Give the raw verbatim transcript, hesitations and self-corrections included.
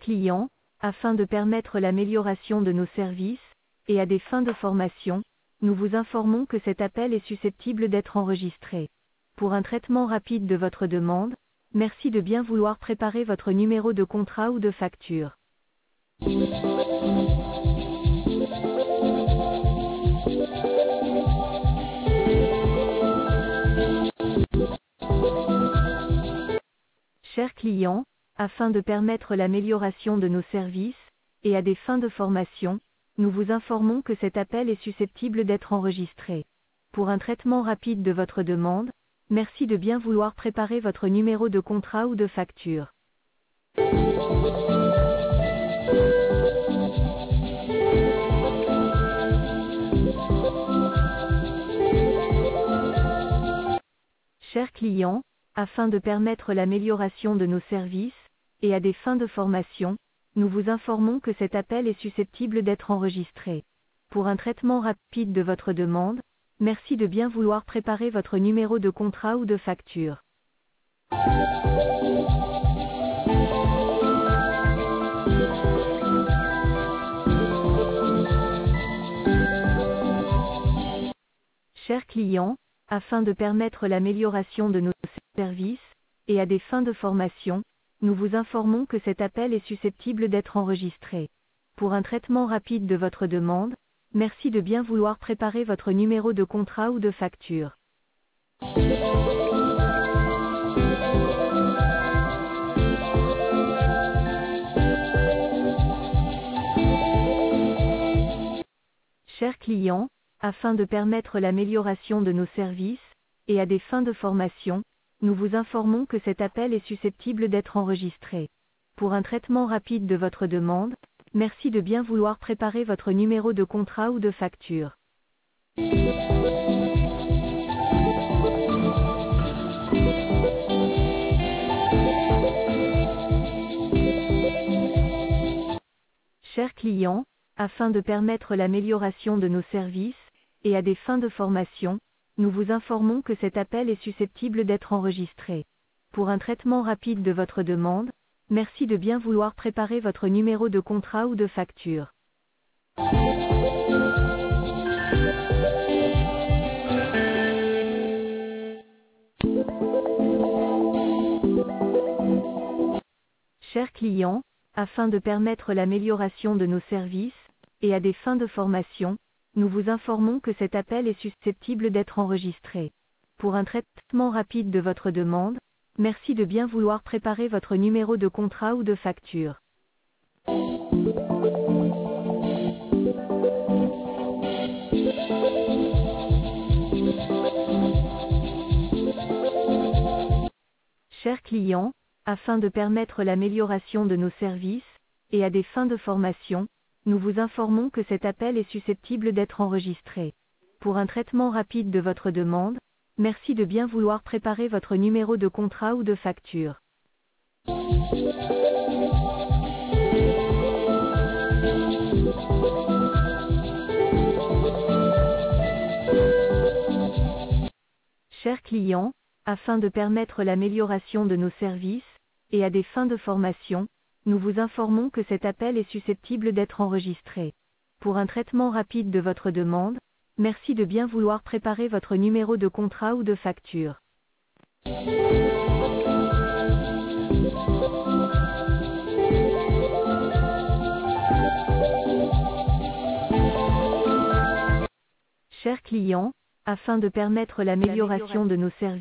clients, afin de permettre l'amélioration de nos services, et à des fins de formation, nous vous informons que cet appel est susceptible d'être enregistré. Pour un traitement rapide de votre demande, merci de bien vouloir préparer votre numéro de contrat ou de facture. Chers clients, afin de permettre l'amélioration de nos services, et à des fins de formation, nous vous informons que cet appel est susceptible d'être enregistré. Pour un traitement rapide de votre demande, merci de bien vouloir préparer votre numéro de contrat ou de facture. Chers clients, afin de permettre l'amélioration de nos services, et à des fins de formation, nous vous informons que cet appel est susceptible d'être enregistré. Pour un traitement rapide de votre demande, merci de bien vouloir préparer votre numéro de contrat ou de facture. Chers clients, afin de permettre l'amélioration de nos services, et à des fins de formation, nous vous informons que cet appel est susceptible d'être enregistré. Pour un traitement rapide de votre demande, merci de bien vouloir préparer votre numéro de contrat ou de facture. Chers clients, afin de permettre l'amélioration de nos services, et à des fins de formation, nous vous informons que cet appel est susceptible d'être enregistré. Pour un traitement rapide de votre demande, merci de bien vouloir préparer votre numéro de contrat ou de facture. Chers clients, afin de permettre l'amélioration de nos services, et à des fins de formation, nous vous informons que cet appel est susceptible d'être enregistré. Pour un traitement rapide de votre demande, merci de bien vouloir préparer votre numéro de contrat ou de facture. Chers clients, afin de permettre l'amélioration de nos services, et à des fins de formation, nous vous informons que cet appel est susceptible d'être enregistré. Pour un traitement rapide de votre demande, merci de bien vouloir préparer votre numéro de contrat ou de facture. Chers clients, afin de permettre l'amélioration de nos services, et à des fins de formation, nous vous informons que cet appel est susceptible d'être enregistré. Pour un traitement rapide de votre demande, merci de bien vouloir préparer votre numéro de contrat ou de facture. Chers clients, afin de permettre l'amélioration de nos services, et à des fins de formation, nous vous informons que cet appel est susceptible d'être enregistré. Pour un traitement rapide de votre demande, merci de bien vouloir préparer votre numéro de contrat ou de facture. Chers clients, afin de permettre l'amélioration de nos services,